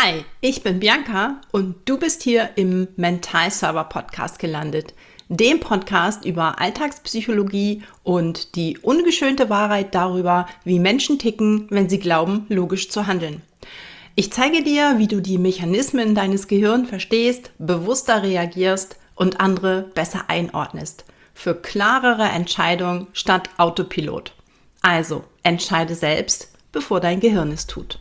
Hi, ich bin Bianca und du bist hier im Mental Server Podcast gelandet, dem Podcast über Alltagspsychologie und die ungeschönte Wahrheit darüber, wie Menschen ticken, wenn sie glauben, logisch zu handeln. Ich zeige dir, wie du die Mechanismen deines Gehirns verstehst, bewusster reagierst und andere besser einordnest. Für klarere Entscheidungen statt Autopilot. Also, entscheide selbst, bevor dein Gehirn es tut.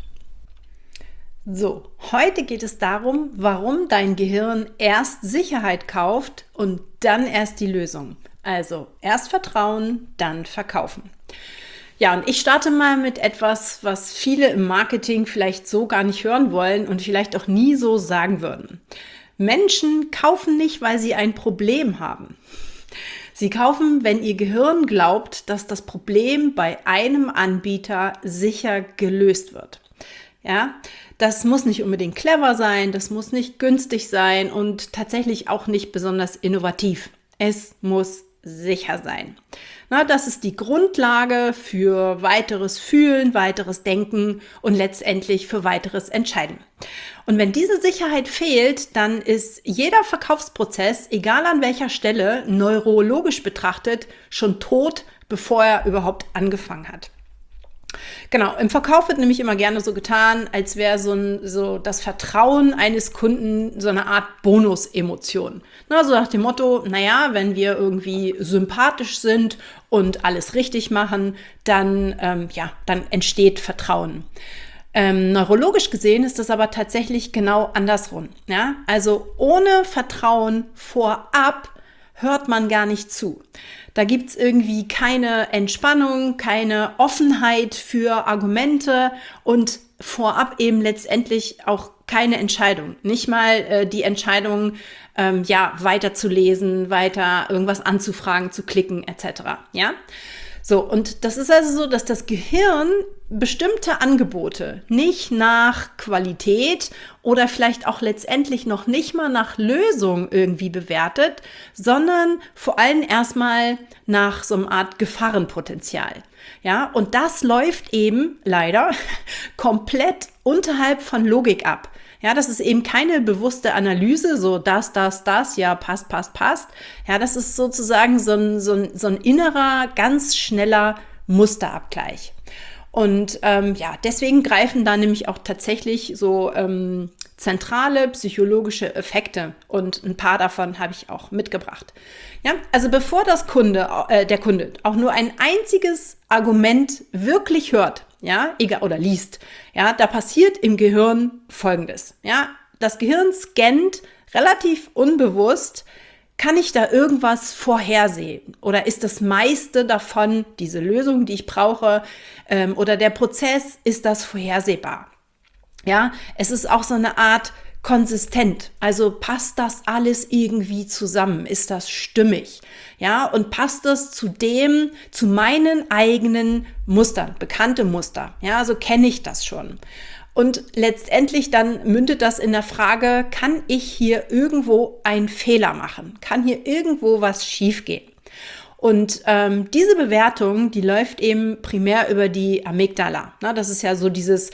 So, heute geht es darum, warum dein Gehirn erst Sicherheit kauft und dann erst die Lösung. Also erst vertrauen, dann verkaufen. Ja, und ich starte mal mit etwas, was viele im Marketing vielleicht so gar nicht hören wollen und vielleicht auch nie so sagen würden. Menschen kaufen nicht, weil sie ein Problem haben. Sie kaufen, wenn ihr Gehirn glaubt, dass das Problem bei einem Anbieter sicher gelöst wird. Ja, das muss nicht unbedingt clever sein, das muss nicht günstig sein und tatsächlich auch nicht besonders innovativ. Es muss sicher sein. Na, das ist die Grundlage für weiteres Fühlen, weiteres Denken und letztendlich für weiteres Entscheiden. Und wenn diese Sicherheit fehlt, dann ist jeder Verkaufsprozess, egal an welcher Stelle, neurologisch betrachtet, schon tot, bevor er überhaupt angefangen hat. Genau, im Verkauf wird nämlich immer gerne so getan, als wäre so das Vertrauen eines Kunden so eine Art Bonus-Emotion. Na, so nach dem Motto, naja, wenn wir irgendwie sympathisch sind und alles richtig machen, dann entsteht Vertrauen. Neurologisch gesehen ist das aber tatsächlich genau andersrum. Ja? Also ohne Vertrauen vorab hört man gar nicht zu. Da gibt's irgendwie keine Entspannung, keine Offenheit für Argumente und vorab eben letztendlich auch keine Entscheidung. Nicht mal die Entscheidung, weiterzulesen, weiter irgendwas anzufragen, zu klicken etc. Ja? So, und das ist also so, dass das Gehirn bestimmte Angebote nicht nach Qualität oder vielleicht auch letztendlich noch nicht mal nach Lösung irgendwie bewertet, sondern vor allem erstmal nach so einer Art Gefahrenpotenzial. Ja, und das läuft eben leider komplett unterhalb von Logik ab. Ja, das ist eben keine bewusste Analyse, so das, ja, passt. Ja, das ist sozusagen so ein innerer, ganz schneller Musterabgleich. Und deswegen greifen da nämlich auch tatsächlich so zentrale psychologische Effekte und ein paar davon habe ich auch mitgebracht. Ja, also bevor der Kunde auch nur ein einziges Argument wirklich hört, ja, oder liest, ja, da passiert im Gehirn Folgendes. Ja, das Gehirn scannt relativ unbewusst, kann ich da irgendwas vorhersehen? Oder ist das meiste davon diese Lösung, die ich brauche, oder der Prozess, ist das vorhersehbar? Ja, es ist auch so eine Art konsistent. Also passt das alles irgendwie zusammen? Ist das stimmig? Ja, und passt das zu meinen eigenen Mustern, bekannte Muster? Ja, also kenne ich das schon. Und letztendlich dann mündet das in der Frage, kann ich hier irgendwo einen Fehler machen? Kann hier irgendwo was schiefgehen? Und diese Bewertung, die läuft eben primär über die Amygdala. Na, das ist ja so dieses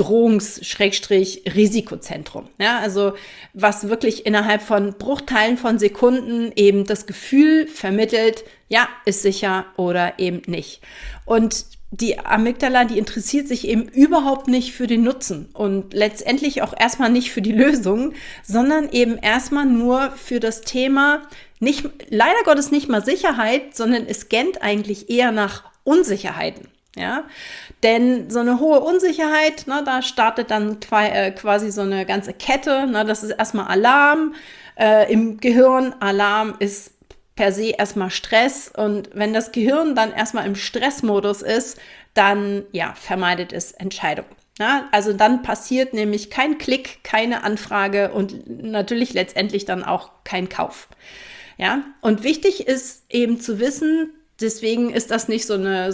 Bedrohungs-Risikozentrum. Ja, also was wirklich innerhalb von Bruchteilen von Sekunden eben das Gefühl vermittelt, ja, ist sicher oder eben nicht. Und die Amygdala, die interessiert sich eben überhaupt nicht für den Nutzen und letztendlich auch erstmal nicht für die Lösung, sondern eben erstmal nur für das Thema, leider Gottes nicht mal Sicherheit, sondern es scannt eigentlich eher nach Unsicherheiten. Ja? Denn so eine hohe Unsicherheit, da startet dann quasi so eine ganze Kette. Das ist erstmal Alarm im Gehirn. Alarm ist per se erstmal Stress und wenn das Gehirn dann erstmal im Stressmodus ist, dann vermeidet es Entscheidungen. Ja, also dann passiert nämlich kein Klick, keine Anfrage und natürlich letztendlich dann auch kein Kauf. Ja, und wichtig ist eben zu wissen, deswegen ist das nicht so eine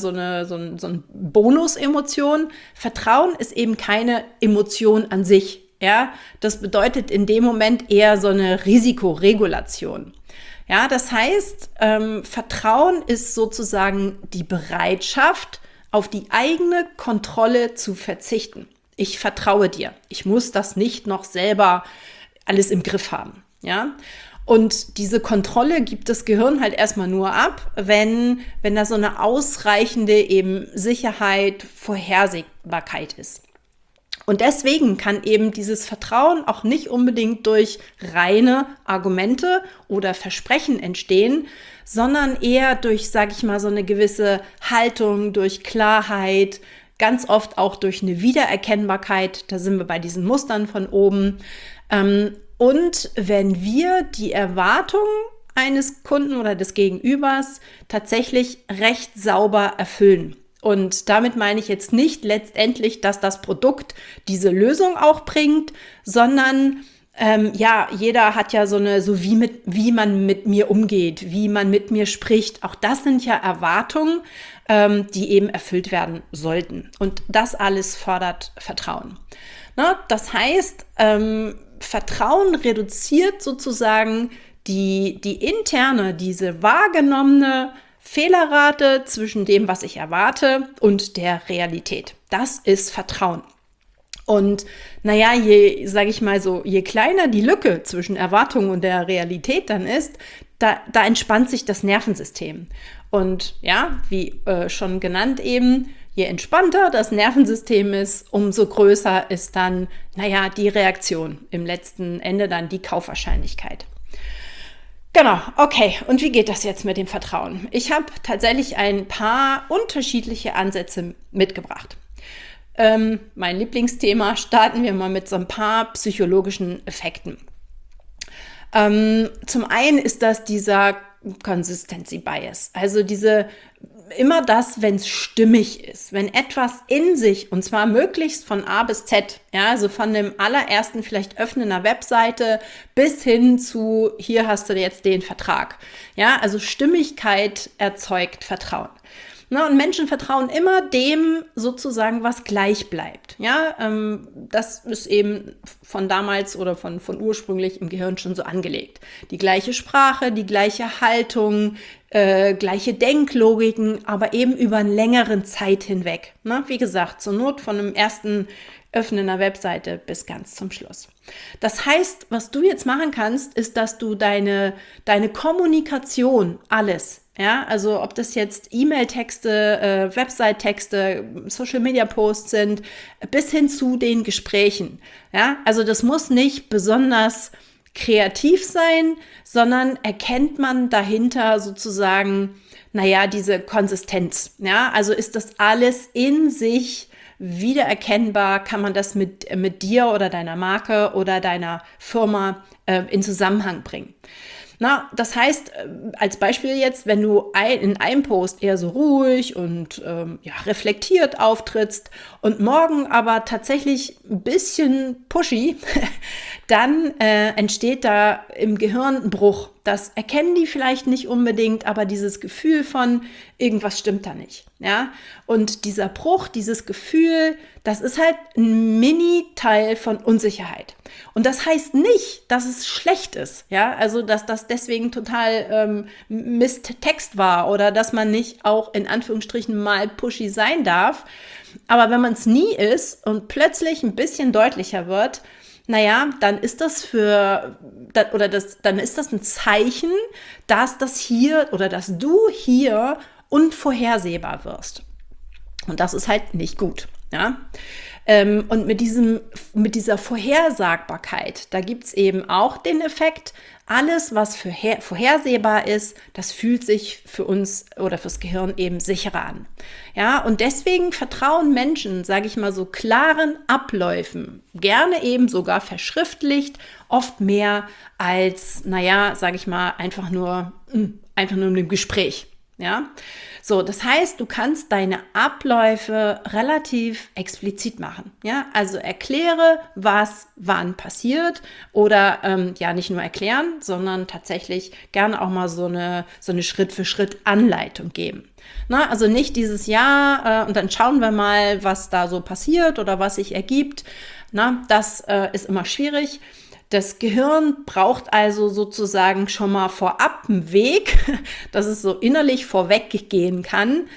Bonus-Emotion. Vertrauen ist eben keine Emotion an sich. Ja, das bedeutet in dem Moment eher so eine Risikoregulation. Ja, das heißt, Vertrauen ist sozusagen die Bereitschaft, auf die eigene Kontrolle zu verzichten. Ich vertraue dir. Ich muss das nicht noch selber alles im Griff haben. Ja? Und diese Kontrolle gibt das Gehirn halt erstmal nur ab, wenn da so eine ausreichende eben Sicherheit, Vorhersehbarkeit ist. Und deswegen kann eben dieses Vertrauen auch nicht unbedingt durch reine Argumente oder Versprechen entstehen, sondern eher durch, sage ich mal, so eine gewisse Haltung, durch Klarheit, ganz oft auch durch eine Wiedererkennbarkeit. Da sind wir bei diesen Mustern von oben. Und wenn wir die Erwartungen eines Kunden oder des Gegenübers tatsächlich recht sauber erfüllen. Und damit meine ich jetzt nicht letztendlich, dass das Produkt diese Lösung auch bringt, sondern jeder hat ja so wie man mit mir umgeht, wie man mit mir spricht. Auch das sind ja Erwartungen, die eben erfüllt werden sollten. Und das alles fördert Vertrauen. Na, das heißt, Vertrauen reduziert sozusagen die interne, diese wahrgenommene Fehlerrate zwischen dem, was ich erwarte und der Realität. Das ist Vertrauen. Und naja, je kleiner die Lücke zwischen Erwartung und der Realität dann ist, da entspannt sich das Nervensystem. Und ja, wie schon genannt eben, je entspannter das Nervensystem ist, umso größer ist dann, die Reaktion. Im letzten Ende dann die Kaufwahrscheinlichkeit. Genau, okay. Und wie geht das jetzt mit dem Vertrauen? Ich habe tatsächlich ein paar unterschiedliche Ansätze mitgebracht. Mein Lieblingsthema, starten wir mal mit so ein paar psychologischen Effekten. Zum einen ist das dieser Consistency Bias, also immer das, wenn es stimmig ist, wenn etwas in sich, und zwar möglichst von A bis Z, ja, also von dem allerersten vielleicht Öffnen einer Webseite bis hin zu, hier hast du jetzt den Vertrag. Ja, also Stimmigkeit erzeugt Vertrauen. Na, und Menschen vertrauen immer dem sozusagen, was gleich bleibt. Ja, das ist eben von damals oder von ursprünglich im Gehirn schon so angelegt. Die gleiche Sprache, die gleiche Haltung, gleiche Denklogiken, aber eben über einen längeren Zeit hinweg. Na, wie gesagt, zur Not von einem ersten Öffnen einer Webseite bis ganz zum Schluss. Das heißt, was du jetzt machen kannst, ist, dass du deine Kommunikation, alles, ja, also ob das jetzt E-Mail-Texte, Website-Texte, Social-Media-Posts sind, bis hin zu den Gesprächen. Ja, also das muss nicht besonders kreativ sein, sondern erkennt man dahinter sozusagen, diese Konsistenz. Ja, also ist das alles in sich wiedererkennbar, kann man das mit dir oder deiner Marke oder deiner Firma in Zusammenhang bringen. Na, das heißt, als Beispiel jetzt, wenn du in einem Post eher so ruhig und reflektiert auftrittst und morgen aber tatsächlich ein bisschen pushy, dann entsteht da im Gehirn ein Bruch. Das erkennen die vielleicht nicht unbedingt, aber dieses Gefühl von irgendwas stimmt da nicht. Ja? Und dieser Bruch, dieses Gefühl, das ist halt ein Mini-Teil von Unsicherheit. Und das heißt nicht, dass es schlecht ist, ja, also dass das deswegen total Mist-Text war oder dass man nicht auch in Anführungsstrichen mal pushy sein darf. Aber wenn man es nie ist und plötzlich ein bisschen deutlicher wird, dann ist das dann ist das ein Zeichen, dass dass du hier unvorhersehbar wirst. Und das ist halt nicht gut, ja. Und mit dieser Vorhersagbarkeit, da gibt es eben auch den Effekt, alles, was vorhersehbar ist, das fühlt sich für uns oder fürs Gehirn eben sicherer an. Ja, und deswegen vertrauen Menschen, sage ich mal, so klaren Abläufen, gerne eben sogar verschriftlicht, oft mehr als, sage ich mal, einfach nur im Gespräch. Ja, so, das heißt, du kannst deine Abläufe relativ explizit machen. Ja, also erkläre, was wann passiert oder nicht nur erklären, sondern tatsächlich gerne auch mal so eine Schritt-für-Schritt-Anleitung geben. Na, also nicht dieses Jahr und dann schauen wir mal, was da so passiert oder was sich ergibt. Na, das ist immer schwierig. Das Gehirn braucht also sozusagen schon mal vorab einen Weg, dass es so innerlich vorweggehen kann.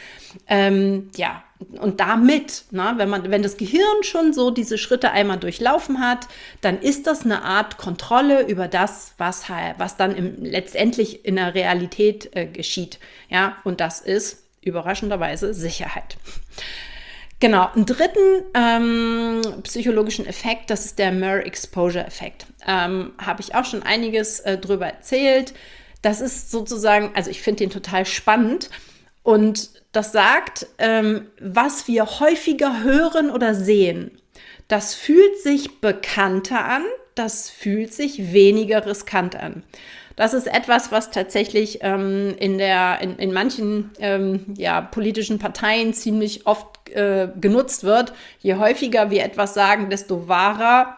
Und damit, wenn das Gehirn schon so diese Schritte einmal durchlaufen hat, dann ist das eine Art Kontrolle über das, was dann letztendlich in der Realität geschieht. Ja, und das ist überraschenderweise Sicherheit. Genau, einen dritten psychologischen Effekt, das ist der Mere-Exposure-Effekt. Habe ich auch schon einiges drüber erzählt. Das ist sozusagen, also ich finde den total spannend und das sagt, was wir häufiger hören oder sehen, das fühlt sich bekannter an, das fühlt sich weniger riskant an. Das ist etwas, was tatsächlich in manchen politischen Parteien ziemlich oft genutzt wird. Je häufiger wir etwas sagen, desto wahrer,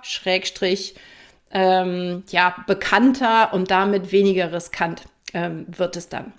bekannter und damit weniger riskant wird es dann.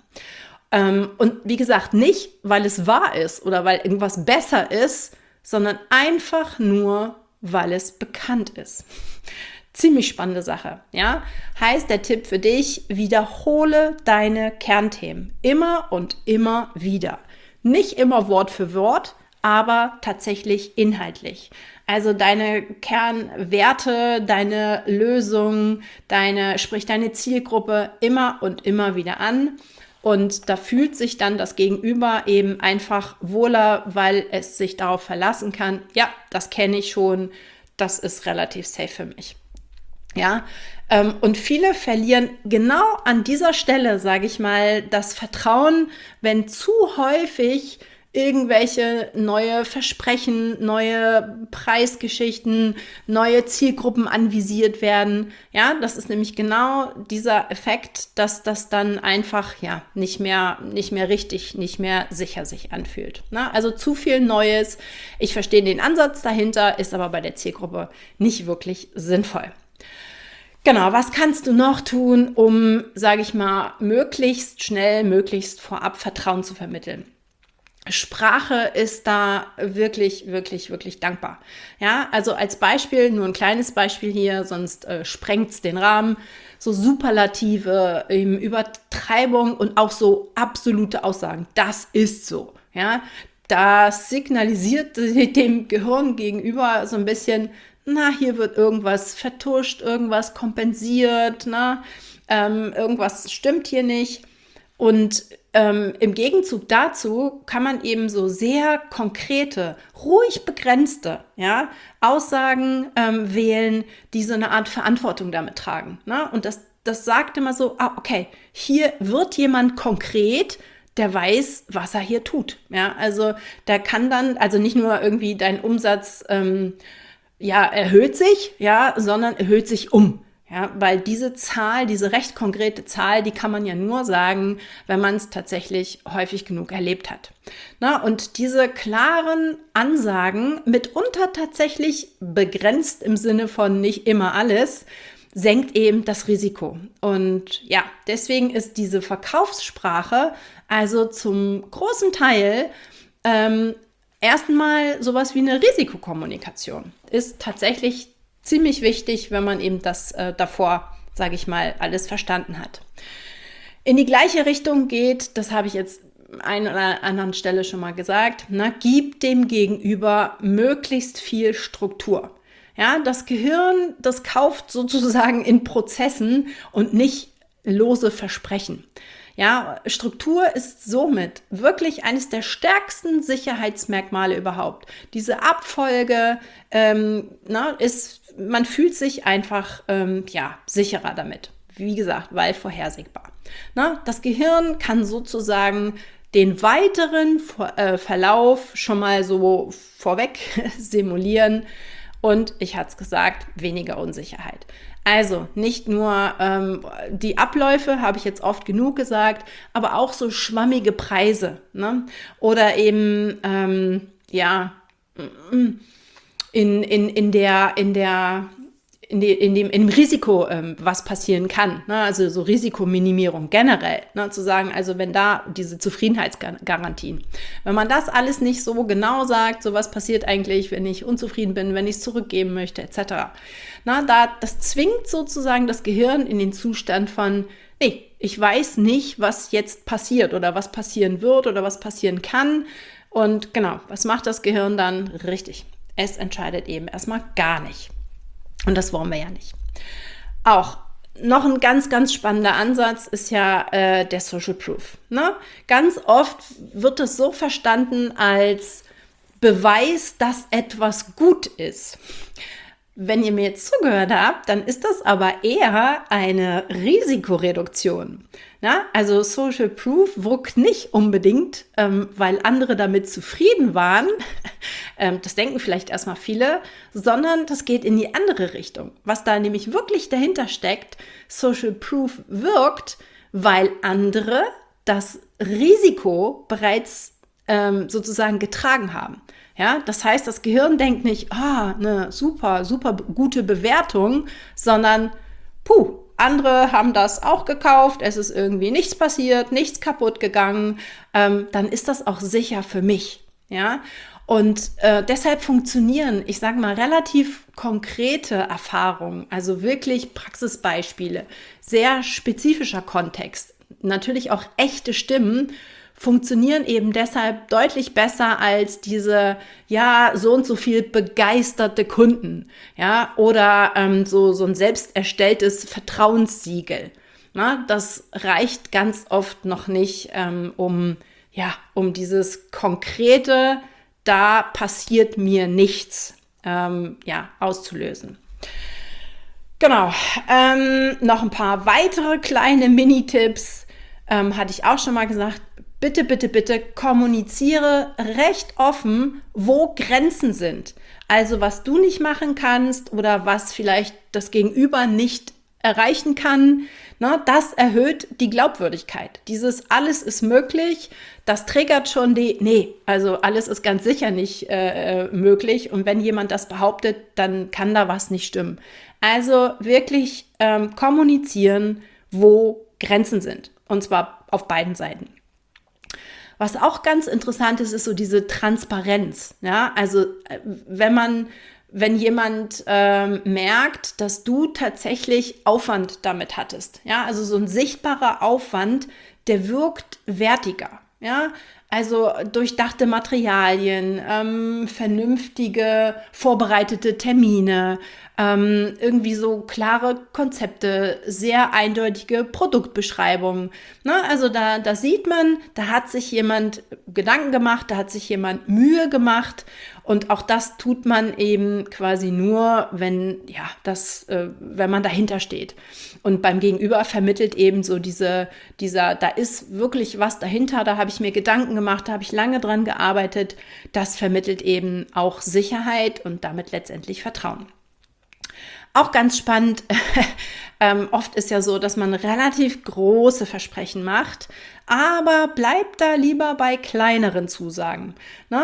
Und wie gesagt, nicht, weil es wahr ist oder weil irgendwas besser ist, sondern einfach nur, weil es bekannt ist. Ziemlich spannende Sache, ja? Heißt der Tipp für dich, wiederhole deine Kernthemen immer und immer wieder. Nicht immer Wort für Wort, aber tatsächlich inhaltlich. Also deine Kernwerte, deine Lösung, deine Zielgruppe immer und immer wieder an. Und da fühlt sich dann das Gegenüber eben einfach wohler, weil es sich darauf verlassen kann. Ja, das kenne ich schon, das ist relativ safe für mich. Ja, und viele verlieren genau an dieser Stelle, sage ich mal, das Vertrauen, wenn zu häufig irgendwelche neue Versprechen, neue Preisgeschichten, neue Zielgruppen anvisiert werden. Ja, das ist nämlich genau dieser Effekt, dass das dann einfach nicht mehr richtig, nicht mehr sicher sich anfühlt. Na, also zu viel Neues. Ich verstehe den Ansatz dahinter, ist aber bei der Zielgruppe nicht wirklich sinnvoll. Genau, was kannst du noch tun, um, sage ich mal, möglichst schnell, möglichst vorab Vertrauen zu vermitteln? Sprache ist da wirklich, wirklich, wirklich dankbar. Ja, also als Beispiel, nur ein kleines Beispiel hier, sonst sprengt's den Rahmen. So Superlative, Übertreibung und auch so absolute Aussagen. Das ist so. Ja, das signalisiert dem Gehirn gegenüber so ein bisschen, hier wird irgendwas vertuscht, irgendwas kompensiert, irgendwas stimmt hier nicht. Und im Gegenzug dazu kann man eben so sehr konkrete, ruhig begrenzte Aussagen wählen, die so eine Art Verantwortung damit tragen. Und das sagt immer so, okay, hier wird jemand konkret, der weiß, was er hier tut. Ja, also der kann dann, also nicht nur irgendwie dein Umsatz erhöht sich, sondern erhöht sich um. Ja, weil diese Zahl, diese recht konkrete Zahl, die kann man ja nur sagen, wenn man es tatsächlich häufig genug erlebt hat. Und diese klaren Ansagen, mitunter tatsächlich begrenzt im Sinne von nicht immer alles, senkt eben das Risiko. Und ja, deswegen ist diese Verkaufssprache also zum großen Teil erstmal sowas wie eine Risikokommunikation. Ist tatsächlich ziemlich wichtig, wenn man eben das davor, sage ich mal, alles verstanden hat. In die gleiche Richtung geht, das habe ich jetzt an einer oder anderen Stelle schon mal gesagt, gib dem Gegenüber möglichst viel Struktur. Ja, das Gehirn, das kauft sozusagen in Prozessen und nicht lose Versprechen. Ja, Struktur ist somit wirklich eines der stärksten Sicherheitsmerkmale überhaupt. Diese Abfolge man fühlt sich einfach sicherer damit. Wie gesagt, weil vorhersehbar. Das Gehirn kann sozusagen den weiteren Verlauf schon mal so vorweg simulieren und, ich hatte es gesagt, weniger Unsicherheit. Also nicht nur die Abläufe, habe ich jetzt oft genug gesagt, aber auch so schwammige Preise, oder eben in im Risiko was passieren kann, ne? Also so Risikominimierung generell, ne? Zu sagen, also wenn da diese Zufriedenheitsgarantien, wenn man das alles nicht so genau sagt, so was passiert eigentlich, wenn ich unzufrieden bin, wenn ich es zurückgeben möchte, etc. Das zwingt sozusagen das Gehirn in den Zustand von, nee, ich weiß nicht, was jetzt passiert oder was passieren wird oder was passieren kann. Und genau, was macht das Gehirn dann? Richtig, es entscheidet eben erstmal gar nicht. Und das wollen wir ja nicht. Auch noch ein ganz, ganz spannender Ansatz ist ja der Social Proof. Ne? Ganz oft wird es so verstanden als Beweis, dass etwas gut ist. Wenn ihr mir jetzt zugehört habt, dann ist das aber eher eine Risikoreduktion. Ja, also Social Proof wirkt nicht unbedingt, weil andere damit zufrieden waren, das denken vielleicht erstmal viele, sondern das geht in die andere Richtung. Was da nämlich wirklich dahinter steckt, Social Proof wirkt, weil andere das Risiko bereits sozusagen getragen haben. Ja, das heißt, das Gehirn denkt nicht, eine super, super gute Bewertung, sondern, andere haben das auch gekauft, es ist irgendwie nichts passiert, nichts kaputt gegangen, dann ist das auch sicher für mich. Ja, und deshalb funktionieren, ich sage mal, relativ konkrete Erfahrungen, also wirklich Praxisbeispiele, sehr spezifischer Kontext, natürlich auch echte Stimmen, funktionieren eben deshalb deutlich besser als diese, so und so viel begeisterte Kunden, oder so ein selbst erstelltes Vertrauenssiegel. Das reicht ganz oft noch nicht, um dieses konkrete, da passiert mir nichts, auszulösen. Genau, noch ein paar weitere kleine Mini-Tipps, hatte ich auch schon mal gesagt. Bitte, bitte, bitte kommuniziere recht offen, wo Grenzen sind. Also was du nicht machen kannst oder was vielleicht das Gegenüber nicht erreichen kann, das erhöht die Glaubwürdigkeit. Dieses alles ist möglich, das triggert schon also alles ist ganz sicher nicht möglich. Und wenn jemand das behauptet, dann kann da was nicht stimmen. Also wirklich kommunizieren, wo Grenzen sind. Und zwar auf beiden Seiten. Was auch ganz interessant ist, ist so diese Transparenz. Ja? Also wenn jemand merkt, dass du tatsächlich Aufwand damit hattest, also so ein sichtbarer Aufwand, der wirkt wertiger. Ja? Also durchdachte Materialien, vernünftige, vorbereitete Termine, irgendwie so klare Konzepte, sehr eindeutige Produktbeschreibungen. Also da sieht man, da hat sich jemand Gedanken gemacht, da hat sich jemand Mühe gemacht und auch das tut man eben quasi nur, wenn man dahinter steht. Und beim Gegenüber vermittelt eben so da ist wirklich was dahinter, da habe ich mir Gedanken gemacht, da habe ich lange dran gearbeitet. Das vermittelt eben auch Sicherheit und damit letztendlich Vertrauen. Auch ganz spannend, oft ist ja so, dass man relativ große Versprechen macht, aber bleibt da lieber bei kleineren Zusagen.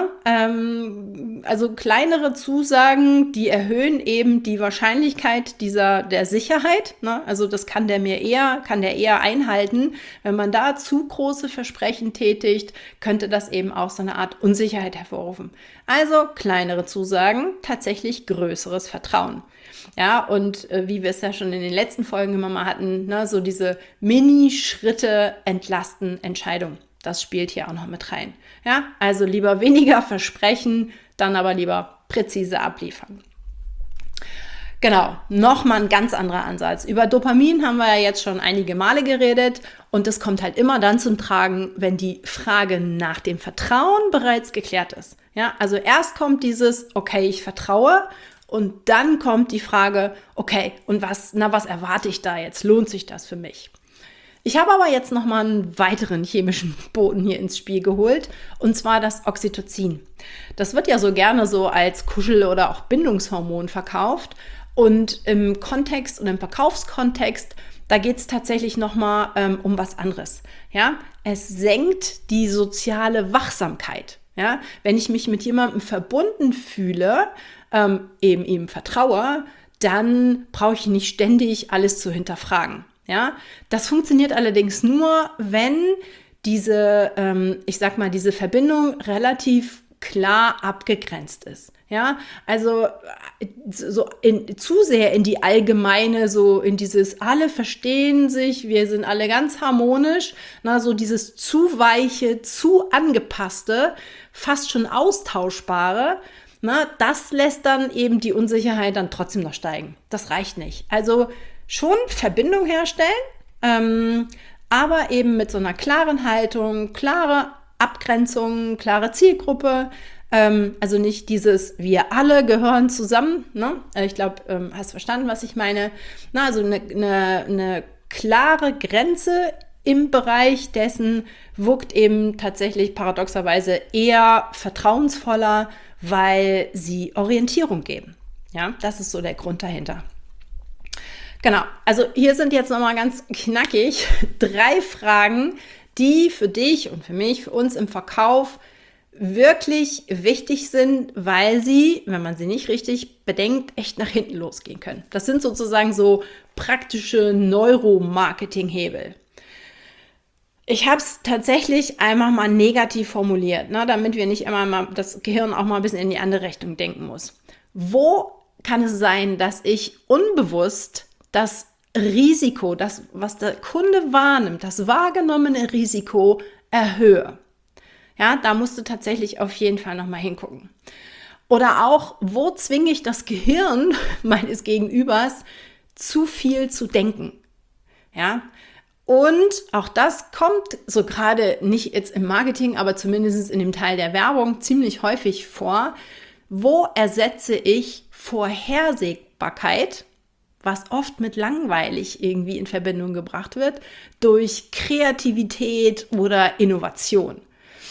Also kleinere Zusagen, die erhöhen eben die Wahrscheinlichkeit der Sicherheit. Also das kann der eher einhalten. Wenn man da zu große Versprechen tätigt, könnte das eben auch so eine Art Unsicherheit hervorrufen. Also kleinere Zusagen, tatsächlich größeres Vertrauen. Ja, und wie wir es ja schon in den letzten Folgen immer mal hatten, so diese Mini-Schritte entlasten Entscheidungen. Das spielt hier auch noch mit rein. Ja, also lieber weniger versprechen, dann aber lieber präzise abliefern. Genau, nochmal ein ganz anderer Ansatz. Über Dopamin haben wir ja jetzt schon einige Male geredet und das kommt halt immer dann zum Tragen, wenn die Frage nach dem Vertrauen bereits geklärt ist. Ja, also erst kommt dieses, okay, ich vertraue. Und dann kommt die Frage, okay, und was erwarte ich da jetzt? Lohnt sich das für mich? Ich habe aber jetzt nochmal einen weiteren chemischen Boten hier ins Spiel geholt, und zwar das Oxytocin. Das wird ja so gerne so als Kuschel- oder auch Bindungshormon verkauft. Und im Kontext und im Verkaufskontext, da geht es tatsächlich nochmal um was anderes. Ja? Es senkt die soziale Wachsamkeit. Ja? Wenn ich mich mit jemandem verbunden fühle, eben ihm vertraue, dann brauche ich nicht ständig alles zu hinterfragen. Ja, das funktioniert allerdings nur, wenn diese, diese Verbindung relativ klar abgegrenzt ist. Ja, also zu sehr in die allgemeine, so in dieses alle verstehen sich, wir sind alle ganz harmonisch, so dieses zu weiche, zu angepasste, fast schon austauschbare, das lässt dann eben die Unsicherheit dann trotzdem noch steigen. Das reicht nicht. Also schon Verbindung herstellen, aber eben mit so einer klaren Haltung, klare Abgrenzung, klare Zielgruppe, also nicht dieses, wir alle gehören zusammen, ne? Ich glaube, hast verstanden, was ich meine. Also eine klare Grenze im Bereich dessen wirkt eben tatsächlich paradoxerweise eher vertrauensvoller, weil sie Orientierung geben. Ja, das ist so der Grund dahinter. Genau, also hier sind jetzt nochmal ganz knackig 3 Fragen, die für dich und für mich, für uns im Verkauf wirklich wichtig sind, weil sie, wenn man sie nicht richtig bedenkt, echt nach hinten losgehen können. Das sind sozusagen so praktische Neuromarketing-Hebel. Ich habe es tatsächlich einmal mal negativ formuliert, damit wir nicht immer mal das Gehirn auch mal ein bisschen in die andere Richtung denken muss. Wo kann es sein, dass ich unbewusst das Risiko, das, was der Kunde wahrnimmt, das wahrgenommene Risiko erhöhe? Ja, da musst du tatsächlich auf jeden Fall nochmal hingucken. Oder auch, wo zwinge ich das Gehirn meines Gegenübers, zu viel zu denken? Ja, und auch das kommt so gerade nicht jetzt im Marketing, aber zumindest in dem Teil der Werbung ziemlich häufig vor. Wo ersetze ich Vorhersehbarkeit, was oft mit langweilig irgendwie in Verbindung gebracht wird, durch Kreativität oder Innovation?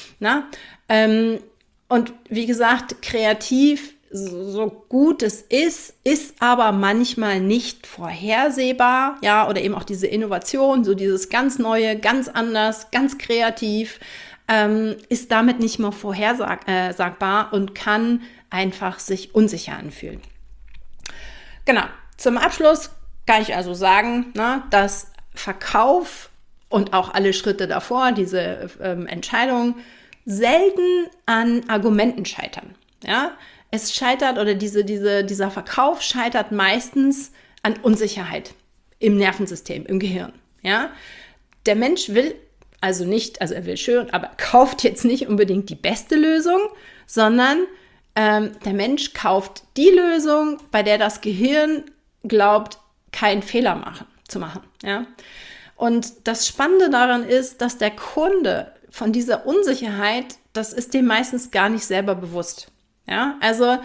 Und wie gesagt, kreativ, so gut es ist aber manchmal nicht vorhersehbar, ja, oder eben auch diese Innovation, so dieses ganz Neue, ganz anders, ganz kreativ, ist damit nicht mehr vorhersagbar und kann einfach sich unsicher anfühlen. Genau, zum Abschluss kann ich also sagen, dass Verkauf und auch alle Schritte davor, diese Entscheidung, selten an Argumenten scheitern. Ja? Es scheitert oder dieser Verkauf scheitert meistens an Unsicherheit im Nervensystem, im Gehirn. Ja? Der Mensch will er will schön, aber kauft jetzt nicht unbedingt die beste Lösung, sondern der Mensch kauft die Lösung, bei der das Gehirn glaubt, keinen Fehler zu machen. Ja? Und das Spannende daran ist, dass der Kunde von dieser Unsicherheit, das ist dem meistens gar nicht selber bewusst. Ja, also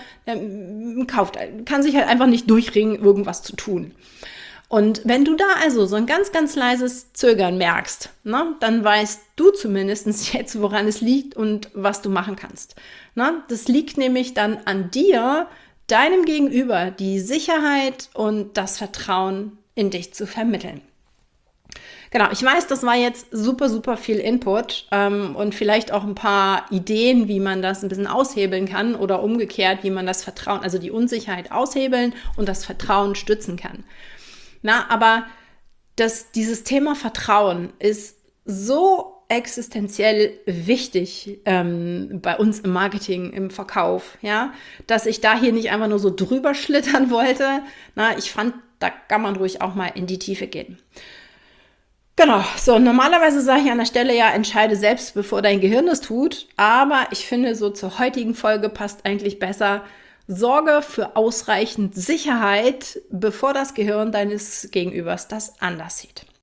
kann sich halt einfach nicht durchringen, irgendwas zu tun. Und wenn du da also so ein ganz, ganz leises Zögern merkst, dann weißt du zumindest jetzt, woran es liegt und was du machen kannst. Das liegt nämlich dann an dir, deinem Gegenüber, die Sicherheit und das Vertrauen in dich zu vermitteln. Genau, ich weiß, das war jetzt super, super viel Input und vielleicht auch ein paar Ideen, wie man das ein bisschen aushebeln kann oder umgekehrt, wie man das Vertrauen, also die Unsicherheit aushebeln und das Vertrauen stützen kann. Aber dieses Thema Vertrauen ist so existenziell wichtig bei uns im Marketing, im Verkauf, ja, dass ich da hier nicht einfach nur so drüber schlittern wollte. Ich fand, da kann man ruhig auch mal in die Tiefe gehen. Genau, so normalerweise sage ich an der Stelle ja, entscheide selbst, bevor dein Gehirn es tut, aber ich finde, so zur heutigen Folge passt eigentlich besser, sorge für ausreichend Sicherheit, bevor das Gehirn deines Gegenübers das anders sieht.